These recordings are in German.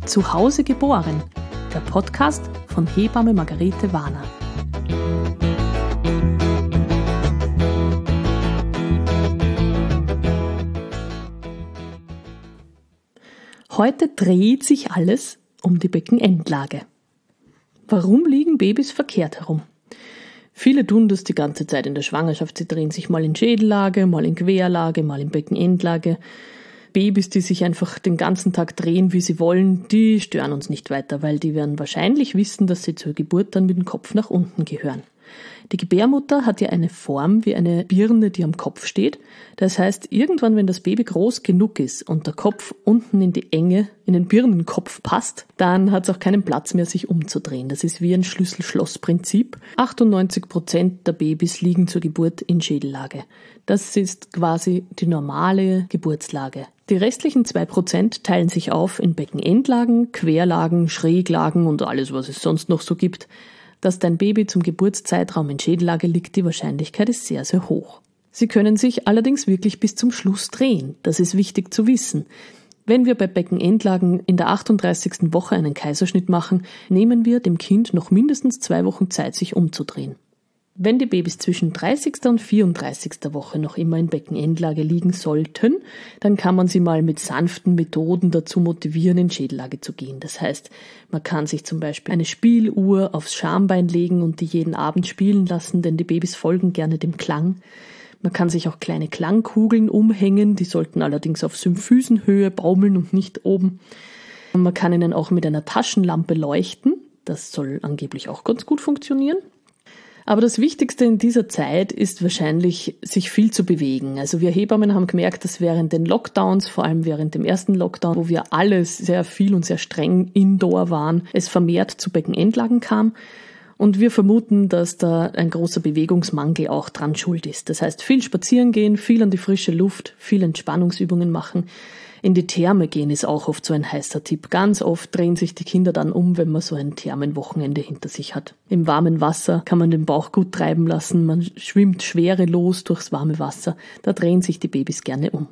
Zu Hause geboren, der Podcast von Hebamme Margarete Warner. Heute dreht sich alles um die Beckenendlage. Warum liegen Babys verkehrt herum? Viele tun das die ganze Zeit in der Schwangerschaft. Sie drehen sich mal in Schädellage, mal in Querlage, mal in Beckenendlage. Babys, die sich einfach den ganzen Tag drehen, wie sie wollen, die stören uns nicht weiter, weil die werden wahrscheinlich wissen, dass sie zur Geburt dann mit dem Kopf nach unten gehören. Die Gebärmutter hat ja eine Form wie eine Birne, die am Kopf steht. Das heißt, irgendwann, wenn das Baby groß genug ist und der Kopf unten in die Enge, in den Birnenkopf passt, dann hat es auch keinen Platz mehr, sich umzudrehen. Das ist wie ein Schlüssel-Schloss-Prinzip. 98% der Babys liegen zur Geburt in Schädellage. Das ist quasi die normale Geburtslage. Die restlichen 2% teilen sich auf in Beckenendlagen, Querlagen, Schräglagen und alles, was es sonst noch so gibt. Dass dein Baby zum Geburtszeitraum in Schädellage liegt, die Wahrscheinlichkeit ist sehr, sehr hoch. Sie können sich allerdings wirklich bis zum Schluss drehen. Das ist wichtig zu wissen. Wenn wir bei Beckenendlagen in der 38. Woche einen Kaiserschnitt machen, nehmen wir dem Kind noch mindestens 2 Wochen Zeit, sich umzudrehen. Wenn die Babys zwischen 30. und 34. Woche noch immer in Beckenendlage liegen sollten, dann kann man sie mal mit sanften Methoden dazu motivieren, in Schädellage zu gehen. Das heißt, man kann sich zum Beispiel eine Spieluhr aufs Schambein legen und die jeden Abend spielen lassen, denn die Babys folgen gerne dem Klang. Man kann sich auch kleine Klangkugeln umhängen, die sollten allerdings auf Symphysenhöhe baumeln und nicht oben. Und man kann ihnen auch mit einer Taschenlampe leuchten. Das soll angeblich auch ganz gut funktionieren. Aber das Wichtigste in dieser Zeit ist wahrscheinlich, sich viel zu bewegen. Also wir Hebammen haben gemerkt, dass während den Lockdowns, vor allem während dem ersten Lockdown, wo wir alle sehr viel und sehr streng indoor waren, es vermehrt zu Beckenendlagen kam. Und wir vermuten, dass da ein großer Bewegungsmangel auch dran schuld ist. Das heißt, viel spazieren gehen, viel an die frische Luft, viel Entspannungsübungen machen. In die Therme gehen ist auch oft so ein heißer Tipp. Ganz oft drehen sich die Kinder dann um, wenn man so ein Thermenwochenende hinter sich hat. Im warmen Wasser kann man den Bauch gut treiben lassen. Man schwimmt schwerelos durchs warme Wasser. Da drehen sich die Babys gerne um.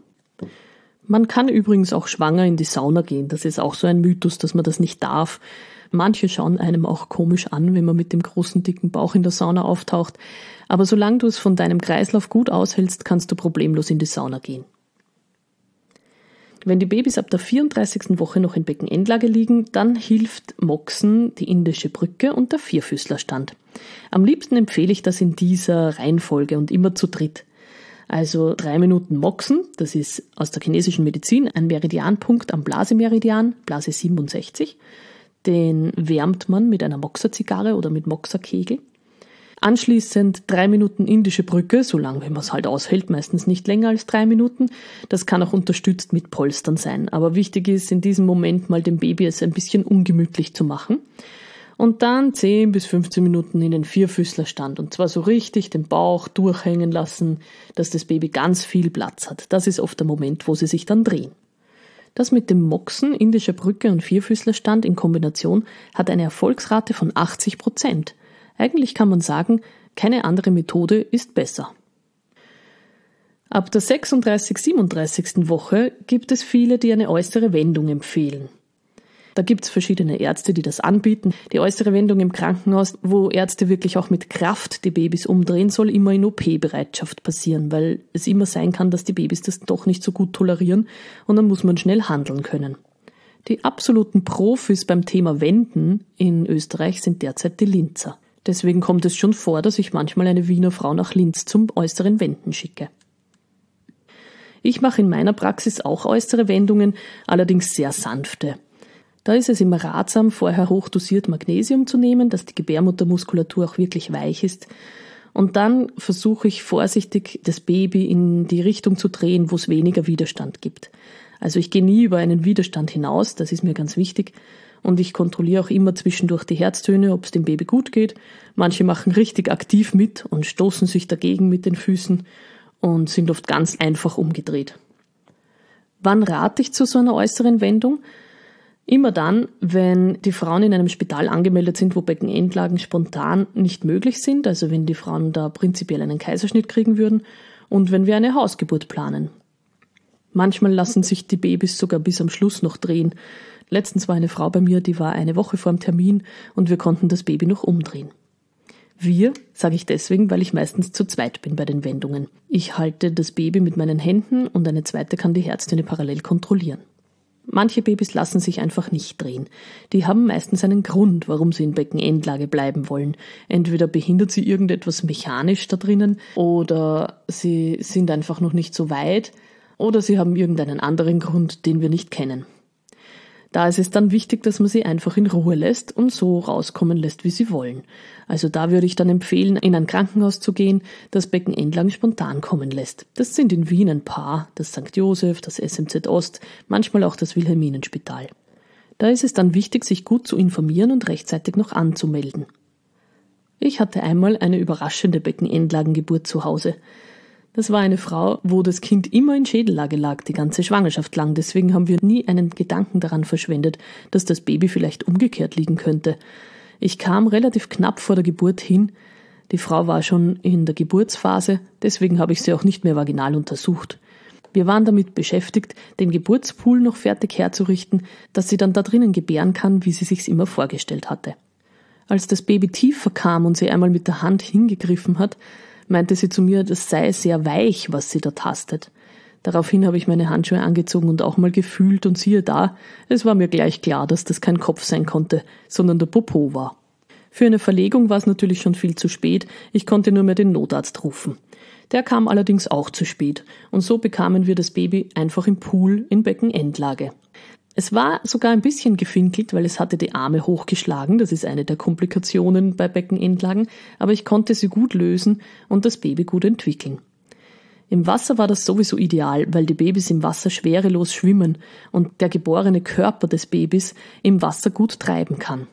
Man kann übrigens auch schwanger in die Sauna gehen. Das ist auch so ein Mythos, dass man das nicht darf. Manche schauen einem auch komisch an, wenn man mit dem großen, dicken Bauch in der Sauna auftaucht. Aber solange du es von deinem Kreislauf gut aushältst, kannst du problemlos in die Sauna gehen. Wenn die Babys ab der 34. Woche noch in Beckenendlage liegen, dann hilft Moxen, die indische Brücke und der Vierfüßlerstand. Am liebsten empfehle ich das in dieser Reihenfolge und immer zu dritt. Also 3 Minuten Moxen, das ist aus der chinesischen Medizin ein Meridianpunkt am Blasemeridian, Blase 67. Den wärmt man mit einer Moxerzigarre oder mit Moxerkegel. Anschließend 3 Minuten indische Brücke, so lange wie man es halt aushält, meistens nicht länger als 3 Minuten. Das kann auch unterstützt mit Polstern sein. Aber wichtig ist, in diesem Moment mal dem Baby es ein bisschen ungemütlich zu machen. Und dann 10 bis 15 Minuten in den Vierfüßlerstand. Und zwar so richtig den Bauch durchhängen lassen, dass das Baby ganz viel Platz hat. Das ist oft der Moment, wo sie sich dann drehen. Das mit dem Moxen, indischer Brücke und Vierfüßlerstand in Kombination hat eine Erfolgsrate von 80%. Eigentlich kann man sagen, keine andere Methode ist besser. Ab der 36., 37. Woche gibt es viele, die eine äußere Wendung empfehlen. Da gibt es verschiedene Ärzte, die das anbieten. Die äußere Wendung im Krankenhaus, wo Ärzte wirklich auch mit Kraft die Babys umdrehen, soll immer in OP-Bereitschaft passieren, weil es immer sein kann, dass die Babys das doch nicht so gut tolerieren und dann muss man schnell handeln können. Die absoluten Profis beim Thema Wenden in Österreich sind derzeit die Linzer. Deswegen kommt es schon vor, dass ich manchmal eine Wiener Frau nach Linz zum äußeren Wenden schicke. Ich mache in meiner Praxis auch äußere Wendungen, allerdings sehr sanfte. Da ist es immer ratsam, vorher hochdosiert Magnesium zu nehmen, dass die Gebärmuttermuskulatur auch wirklich weich ist. Und dann versuche ich vorsichtig, das Baby in die Richtung zu drehen, wo es weniger Widerstand gibt. Also ich gehe nie über einen Widerstand hinaus, das ist mir ganz wichtig. Und ich kontrolliere auch immer zwischendurch die Herztöne, ob es dem Baby gut geht. Manche machen richtig aktiv mit und stoßen sich dagegen mit den Füßen und sind oft ganz einfach umgedreht. Wann rate ich zu so einer äußeren Wendung? Immer dann, wenn die Frauen in einem Spital angemeldet sind, wo Beckenendlagen spontan nicht möglich sind, also wenn die Frauen da prinzipiell einen Kaiserschnitt kriegen würden und wenn wir eine Hausgeburt planen. Manchmal lassen sich die Babys sogar bis am Schluss noch drehen. Letztens war eine Frau bei mir, die war eine Woche vor dem Termin und wir konnten das Baby noch umdrehen. Wir, sage ich deswegen, weil ich meistens zu zweit bin bei den Wendungen. Ich halte das Baby mit meinen Händen und eine zweite kann die Herztöne parallel kontrollieren. Manche Babys lassen sich einfach nicht drehen. Die haben meistens einen Grund, warum sie in Beckenendlage bleiben wollen. Entweder behindert sie irgendetwas mechanisch da drinnen oder sie sind einfach noch nicht so weit oder sie haben irgendeinen anderen Grund, den wir nicht kennen. Da ist es dann wichtig, dass man sie einfach in Ruhe lässt und so rauskommen lässt, wie sie wollen. Also da würde ich dann empfehlen, in ein Krankenhaus zu gehen, das Beckenendlagen spontan kommen lässt. Das sind in Wien ein paar, das St. Joseph, das SMZ Ost, manchmal auch das Wilhelminenspital. Da ist es dann wichtig, sich gut zu informieren und rechtzeitig noch anzumelden. Ich hatte einmal eine überraschende Beckenendlagengeburt zu Hause. Das war eine Frau, wo das Kind immer in Schädellage lag, die ganze Schwangerschaft lang. Deswegen haben wir nie einen Gedanken daran verschwendet, dass das Baby vielleicht umgekehrt liegen könnte. Ich kam relativ knapp vor der Geburt hin. Die Frau war schon in der Geburtsphase, deswegen habe ich sie auch nicht mehr vaginal untersucht. Wir waren damit beschäftigt, den Geburtspool noch fertig herzurichten, dass sie dann da drinnen gebären kann, wie sie sich's immer vorgestellt hatte. Als das Baby tiefer kam und sie einmal mit der Hand hingegriffen hat, meinte sie zu mir, das sei sehr weich, was sie da tastet. Daraufhin habe ich meine Handschuhe angezogen und auch mal gefühlt und siehe da, es war mir gleich klar, dass das kein Kopf sein konnte, sondern der Popo war. Für eine Verlegung war es natürlich schon viel zu spät, ich konnte nur mehr den Notarzt rufen. Der kam allerdings auch zu spät und so bekamen wir das Baby einfach im Pool in Beckenendlage. Es war sogar ein bisschen gefinkelt, weil es hatte die Arme hochgeschlagen, das ist eine der Komplikationen bei Beckenendlagen, aber ich konnte sie gut lösen und das Baby gut entwickeln. Im Wasser war das sowieso ideal, weil die Babys im Wasser schwerelos schwimmen und der geborene Körper des Babys im Wasser gut treiben kann.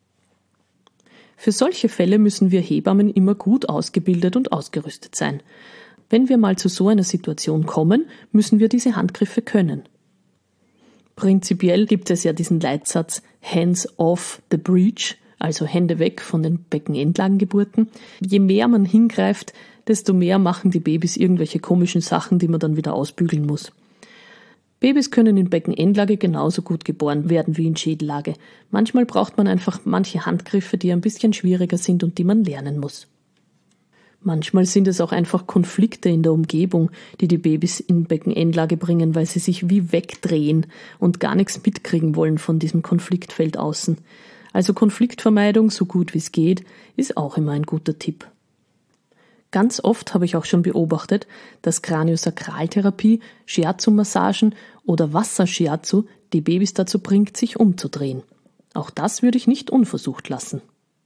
Für solche Fälle müssen wir Hebammen immer gut ausgebildet und ausgerüstet sein. Wenn wir mal zu so einer Situation kommen, müssen wir diese Handgriffe können. Prinzipiell gibt es ja diesen Leitsatz Hands off the breech, also Hände weg von den Beckenendlagengeburten. Je mehr man hingreift, desto mehr machen die Babys irgendwelche komischen Sachen, die man dann wieder ausbügeln muss. Babys können in Beckenendlage genauso gut geboren werden wie in Schädellage. Manchmal braucht man einfach manche Handgriffe, die ein bisschen schwieriger sind und die man lernen muss. Manchmal sind es auch einfach Konflikte in der Umgebung, die die Babys in Beckenendlage bringen, weil sie sich wie wegdrehen und gar nichts mitkriegen wollen von diesem Konfliktfeld außen. Also Konfliktvermeidung, so gut wie es geht, ist auch immer ein guter Tipp. Ganz oft habe ich auch schon beobachtet, dass Kraniosakraltherapie, Shiatsu-Massagen oder Wasser-Shiatsu die Babys dazu bringt, sich umzudrehen. Auch das würde ich nicht unversucht lassen.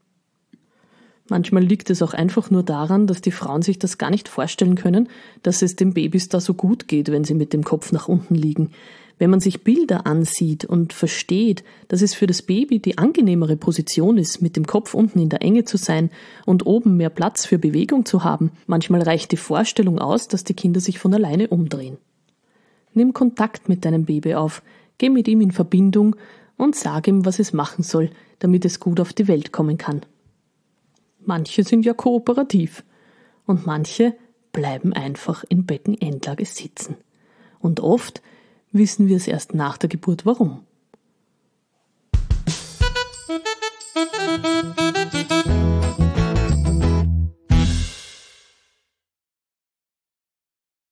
Manchmal liegt es auch einfach nur daran, dass die Frauen sich das gar nicht vorstellen können, dass es den Babys da so gut geht, wenn sie mit dem Kopf nach unten liegen. Wenn man sich Bilder ansieht und versteht, dass es für das Baby die angenehmere Position ist, mit dem Kopf unten in der Enge zu sein und oben mehr Platz für Bewegung zu haben, manchmal reicht die Vorstellung aus, dass die Kinder sich von alleine umdrehen. Nimm Kontakt mit deinem Baby auf, geh mit ihm in Verbindung und sag ihm, was es machen soll, damit es gut auf die Welt kommen kann. Manche sind ja kooperativ und manche bleiben einfach in Beckenendlage sitzen. Und oft wissen wir es erst nach der Geburt, warum.